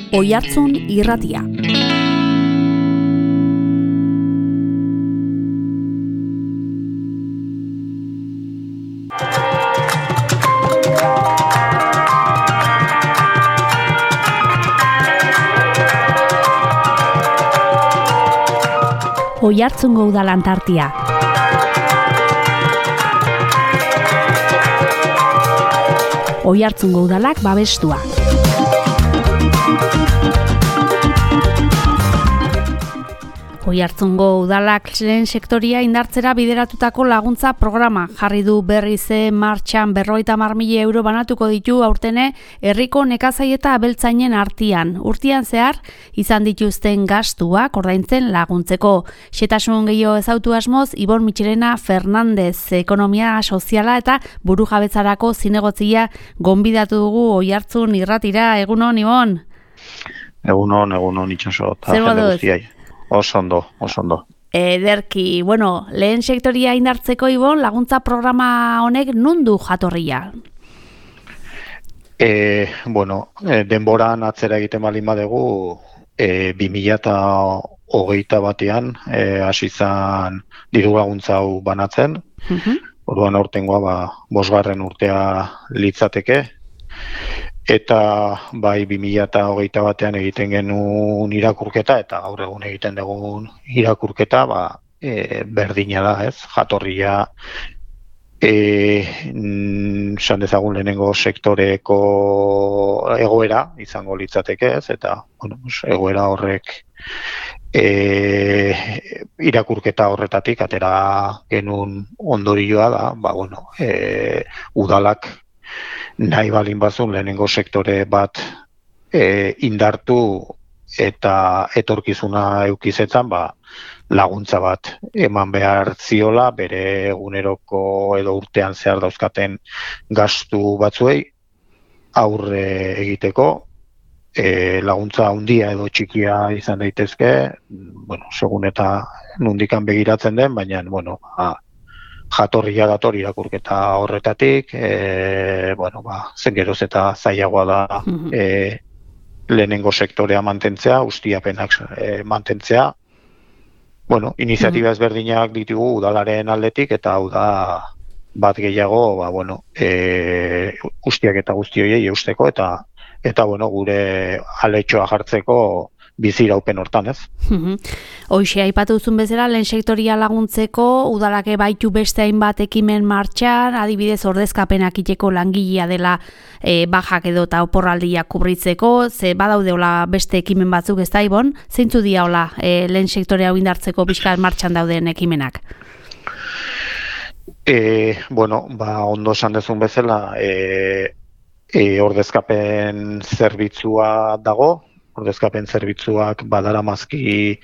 Oihartzun irratia. Oihartzungo udalan tartia. Oihartzungo udalak babestua. Oihartzungo udalak lehen sektoria indartzera bideratutako laguntza programa jarri du berriz martxan 50.000 euro banatuko ditu aurtene herriko nekazai eta abeltzainen artean. Urtean zehar izan dituzten gastuak ordaintzen laguntzeko. Xetasun gehiago ezautu asmoz Ibon Mitxelena Fernandez ekonomia soziala eta burujabetzarako zinegotzia gonbidatu dugu Oihartzun irratira. Egunon, Ibon? Egunon itxaso eta jende guztiai. Oso ondo. Ederki, lehen sektoria indartzeko, Ibon, laguntza programa honek nundu jatorria? Denboran atzera egiten baldin badegu, 2021 batean hasi izan diru laguntza hau banatzen. Orduan aurtengoa 5. urtea litzateke. Eta bai 2021 batean egiten genuen irakurketa eta gaur egun egiten dugun irakurketa berdina da, ez? Jatorria esan dezagun lehenengo sektoreko egoera izango litzateke, ez? Eta egoera horrek irakurketa horretatik atera genuen ondorioa da, udalak nahi balin bazun lehenengo sektore bat indartu eta etorkizuna eukizetan laguntza bat eman behar ziola bere eguneroko edo urtean zehar dauzkaten gastu batzuei aurre egiteko. Laguntza handia edo txikia izan daitezke, segun eta nundikan begiratzen den, baina jatorria dator irakurketa horretatik, zen geroz eta zailagoa da lehenengo sektorea mantentzea, ustiapenak mantentzea. Iniziatiba ezberdinak ditugu udalaren aldetik, eta hau da bat gehiago, ustiak eta guzti horiei eusteko, eta gure aletxoa jartzeko biziraupen hortan, ez? Hoxe, aipatu duzun bezala, lehen sektoria laguntzeko, udalak baitu beste hainbat ekimen martxan, adibidez ordezkapenak iteko langilea dela bajak edo eta oporraldia kubritzeko, ze badaudeola beste ekimen batzuk, ez da, Ibon? Zeintzu dia hola lehen sektorea indartzeko bizkat martxan dauden ekimenak? Ondo esan dezun bezala, ordezkapen zerbitzua dago, ordezkapen zerbitzuak badaramazki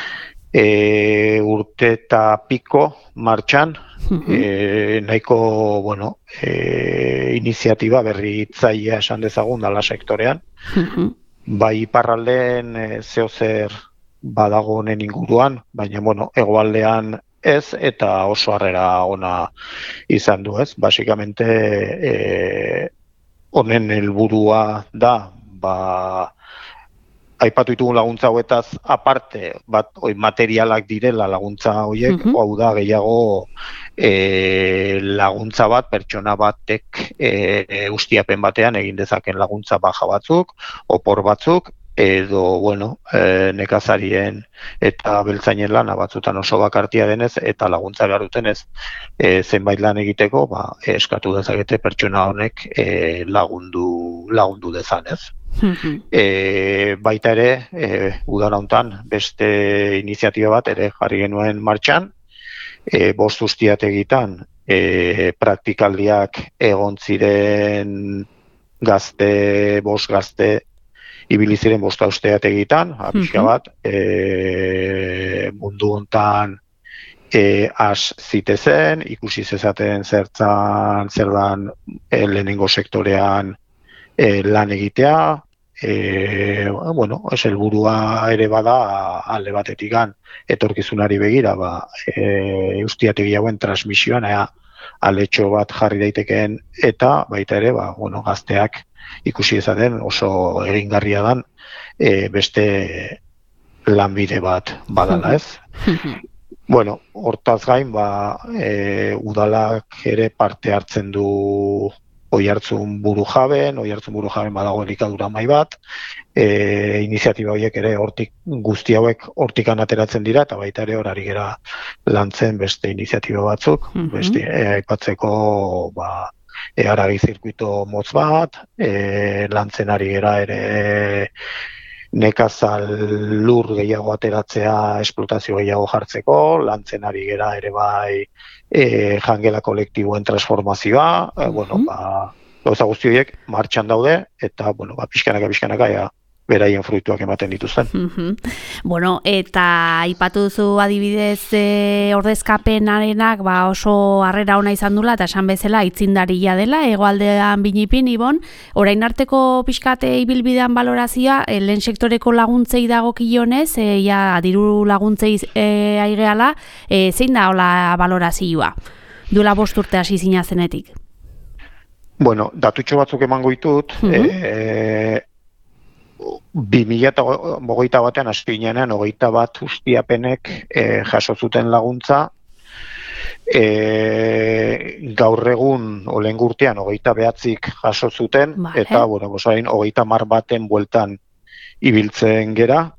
urte eta piko martxan, nahiko, iniziatiba berritzailea esan dezagun dala sektorean. Bai iparraldean zeozer badago honen inguruan, baina, hegoaldean ez, eta oso harrera ona izan du, ez? Basikamente, honen helburua da, aipatu ditugun laguntza hauetaz aparte, materialak direla laguntza horiek, hau da gehiago laguntza bat, pertsona batek ustiapen batean egin dezaken laguntza baja batzuk, opor batzuk, edo, nekazarien eta beltzainen lana batzutan oso bakartia denez, eta laguntza behar dutenez zenbait lan egiteko, eskatu dezakete pertsona honek lagundu dezanez. Baita ere, udara hontan beste iniziatiba bat ere jarri genuen martxan, 5 ustiategitan praktikaldiak egon ziren gazte, 5 gazte ibili ziren 5 ustiategitan, pixka bat, mundu hontan has zitezen, ikusi zezaten zer dan lehenengo sektorean lan egitea, helburua ere bada alde batetikan etorkizunari begira, ustiategi hauen transmisioan aletxo bat jarri daitekeen, eta baita ere, gazteak ikusi ezaten oso egingarria dan beste lanbide bat badala, ez? Bueno, hortaz gain, udalak ere parte hartzen du Oiartzun Burujaben badago elikadura mahai bat, iniziatiba horiek ere guzti hauek hortikan ateratzen dira, eta baita ere horari gera lantzen beste iniziatiba batzuk, beste aipatzeko haragi zirkuito motz bat, lantzen ari gera ere nekazal lur gehiago ateratzea, esplotazio gehiago jartzeko, lantzen ari gera ere bai jangela kolektiboen transformazioa, gauza guzti horiek martxan daude, eta, pixkanaka, beraien fruituak ematen dituzten. Bueno, eta aipatu duzu adibidez ordezkapenarenak oso harrera ona izan dula, eta esan bezala itzindaria dela, hegoaldean binipin, Ibon, orain arteko pixkate ibilbidean balorazioa, lehen sektoreko laguntzei dagokionez, diru laguntzei aigeala, zein da hola balorazioa? Duela 5 urte hasi zina zenetik? Bueno, datutxo batzuk emango ditut, 2021 batean hasi ginenean 21 ustiapenek jaso zuten laguntza, gaur egun olengo urtean 29 jaso zuten, eta orain 30 baten bueltan ibiltzen gera,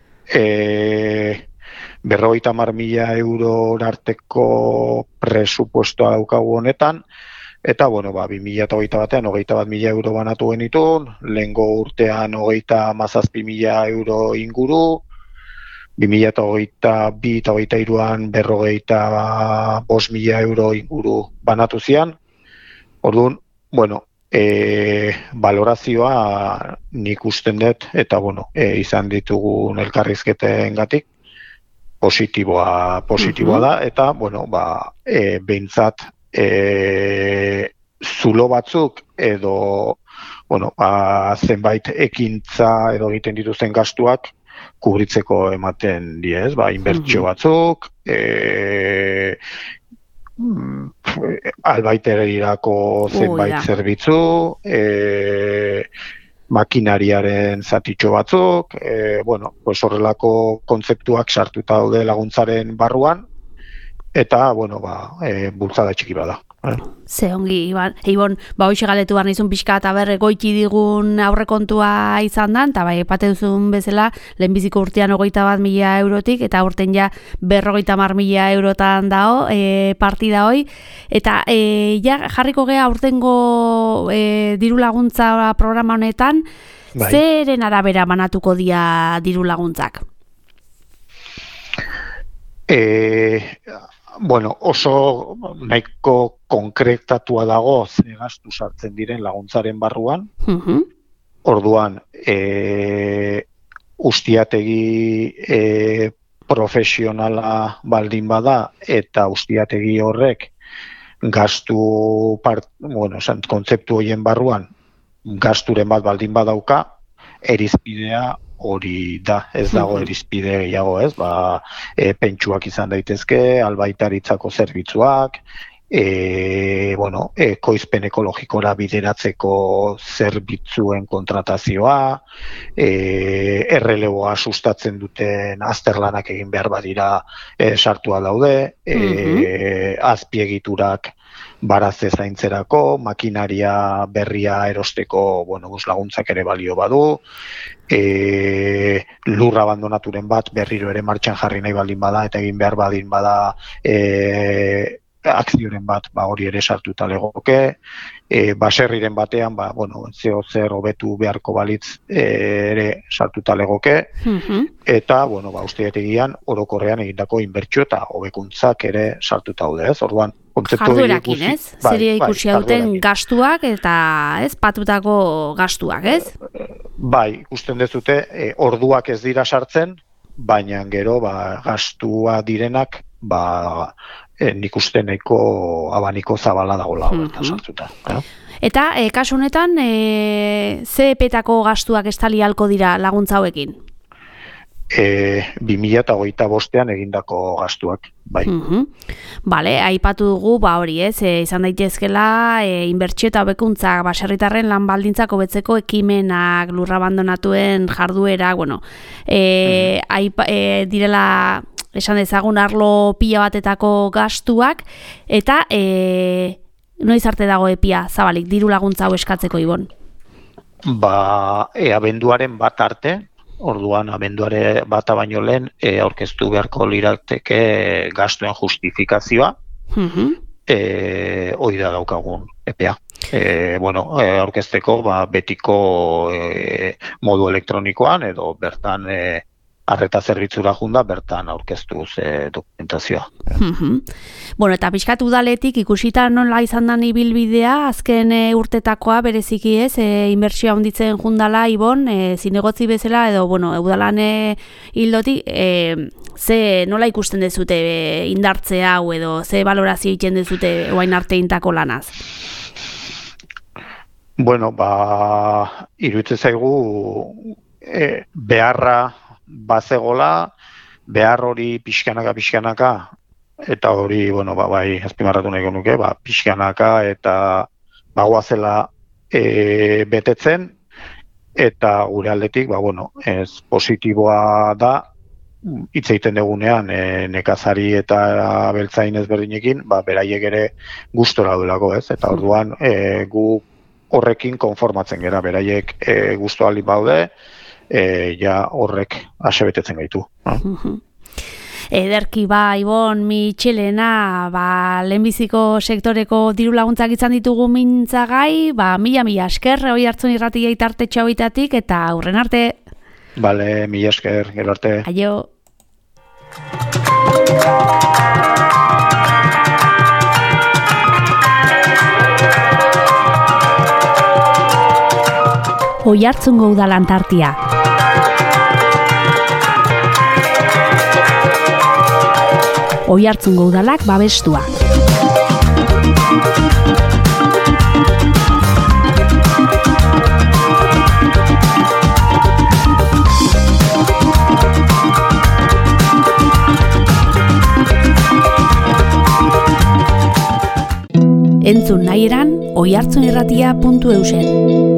50.000 euro arteko presupuestoa daukagu honetan, eta, 2008 batean 21.000 euro banatu genitun, lehengo urtean 37.000 euro inguru, 2022 eta 2023an 45.000 euro inguru banatu zian. Orduan, balorazioa nik usten dut, eta, izan ditugun elkarrizketengatik, positiboa da, eta, behintzat, zulo batzuk edo zenbait ekintza edo egiten dituzten gastuak kubritzeko ematen diez, inbertsio batzuk, albaiterirako zenbait zerbitzu, makinariaren zatitxo batzuk, horrelako kontzeptuak sartuta daude laguntzaren barruan, eta, bultzada txiki bada. Ze ongi, Ibon, hoxe galetu behar nizun pixka eta goiti digun aurrekontua izan dan, eta epate duzun bezala, lehenbiziko urtean 21.000 eurotik, eta urten ja 50.000 eurotan dao, partida hoi, eta jarriko gea urtengo diru laguntza programa honetan, zeren arabera banatuko dia diru laguntzak? Oso nahiko konkretatua dago ze gastu sartzen diren laguntzaren barruan. Orduan, ustiategi profesionala baldin bada eta ustiategi horrek kontzeptu horien barruan gasturen bat baldin badauka, erizpidea hori da, ez dago erizpide gehiago, ez? Pentsuak izan daitezke, albaitaritzako zerbitzuak, ekoizpen ekologikora bideratzeko zerbitzuen kontratazioa, erreleboa sustatzen duten azterlanak egin behar badira sartua daude, azpiegiturak barazte zaintzerako, makinaria berria erosteko laguntzak ere balio badu, lur abandonaturen bat berriro ere martxan jarri nahi baldin bada eta egin behar baldin bada akzioren bat hori ere sartuta legoke, baserriren batean zeo zer hobetu beharko balitz ere sartuta legoke, eta usteetegian orokorrean egindako inbertsio eta hobekuntzak ere sartuta daude, ez? Orduan, jarduerakin, ez? Zeria ikusia duten gastuak eta ez patutako gastuak, ez? Ikusten dezute, orduak ez dira sartzen, baina gero gastua direnak nik uste nahiko abaniko zabala dagoela sartuta. Eta, kasu honetan, ze epetako gastuak estali halko dira laguntza hauekin? 2025 egindako gastuak, bai. Bale, aipatu dugu, hori izan daitezkela, inbertsio eta hobekuntzak, baserritarren lan baldintzak hobetzeko ekimenak, lurra abandonatuen jarduera, direla, esan dezagun arlo pila batetako gastuak, eta noiz arte dago epia, zabalik, diru laguntza hau eskatzeko, Ibon? Abenduaren bat arte, orduan abenduare bata baino lehen aurkeztu beharko lirateke gastuen justifikazioa, hori da daukagun epea. Aurkezteko betiko modu elektronikoan edo bertan arreta zerbitzura junda, bertan aurkeztuz dokumentazioa. Eta pixkat udaletik ikusita nola izan dan ibilbidea, azken urtetakoa bereziki inbertsioa handitzen jundala, Ibon, zinegotzi bezala, edo, udalan hildotik, nola ikusten dezute indartze hau, edo ze balorazio egiten dezute oain arte intako lanaz? Iruditzen zaigu beharra bazegola, behar hori pixkanaka, eta hori, azpimarratu nahi genuke, pixkanaka eta bagoazela betetzen, eta gure aldetik, ez positiboa da, hitz egiten dugunean nekazari eta beltzain ezberdinekin, beraiek ere gustora duelako, ez? Eta orduan gu horrekin konformatzen gera, beraiek gustu aldi baude, horrek asebetetzen gaitu. Ederki Ibon Mitxelena, lehenbiziko sektoreko diru laguntzak izan ditugu mintzagai, mila esker, Oihartzun Irratia itartetxo hauitatik, eta aurren arte. Bale, mila esker, gero arte. Aio. Oihartzungo udalan tartia. Oihartzungo udalak babestua. Entzun nahi eran, oihartzunirratia.eusen.